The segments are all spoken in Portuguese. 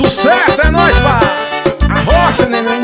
Sucesso, é nóis, pá! Arrocha, neném.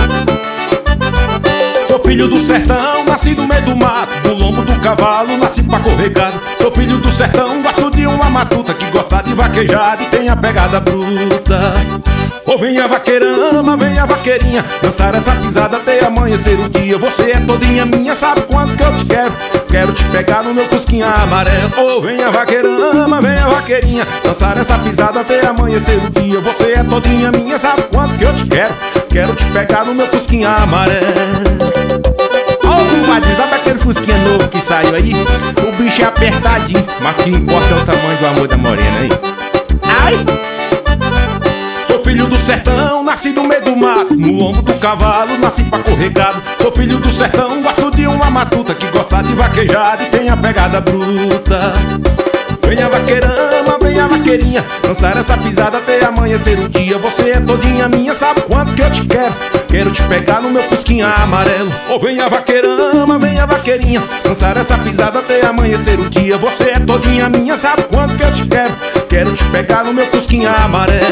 Sou filho do sertão, nasci no meio do mato, no lombo do cavalo, nasci pra correr gado. Sou filho do sertão, gosto de uma matuta que gosta de vaquejar e tem a pegada bruta. Ô venha vaqueirama, venha vaqueirinha, dançar essa pisada até amanhecer o dia. Você é todinha minha, sabe quanto que eu te quero? Quero te pegar no meu cusquinha amarelo. Ô venha vaqueirama, venha vaqueirinha, dançar essa pisada até amanhecer o dia. Você é todinha minha, sabe quanto que eu te quero? Quero te pegar no meu cusquinha amarelo. Ô compadre, sabe aquele fusquinha novo que saiu aí? O bicho é apertadinho, mas o que importa é o tamanho do amor da morena aí. Ai! Sou filho do sertão, nasci no meio do mato, no lombo do cavalo, nasci pra correr gado. Sou filho do sertão, gosto de uma matuta que gosta de vaquejar e tem a pegada bruta. Venha vaqueirama, venha vaqueirinha, dançar essa pisada até amanhecer o dia. Você é todinha minha, sabe quanto que eu te quero? Quero te pegar no meu cusquinha amarelo. Ô venha vaqueirama, venha vaqueirinha, dançar essa pisada até amanhecer o dia. Você é todinha minha, sabe quanto que eu te quero? Quero te pegar no meu cusquinha amarelo.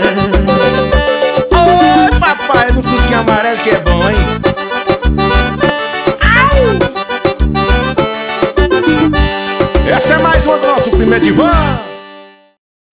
Oi papai, no cusquinha amarelo que é bom, hein? Au! Essa é mais uma do nosso primeiro divã.